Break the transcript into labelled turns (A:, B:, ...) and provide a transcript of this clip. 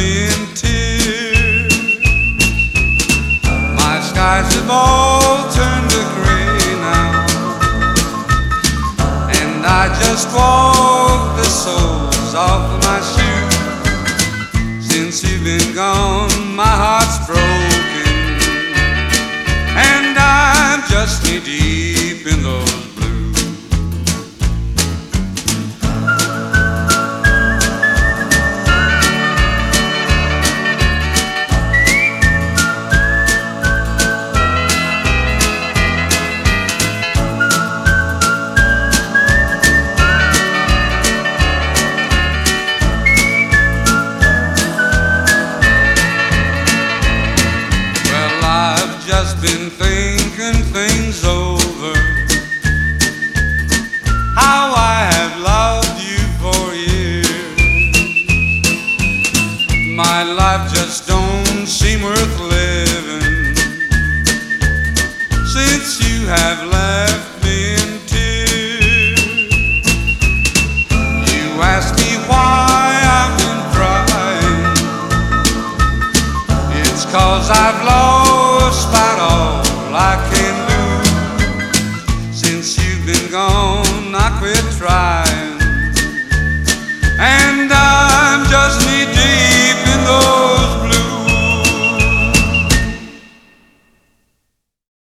A: me in tears. My skies have all turned to gray now, and I just walk the soles off of my shoes. Since you've been gone, my heart's broken, and I'm just knee deep in those blues. Well, I've just been thinking things over, how I have loved you for years. My life just don't seem worth living since you have left me in tears. You ask me why I've been crying, it's 'cause I've lost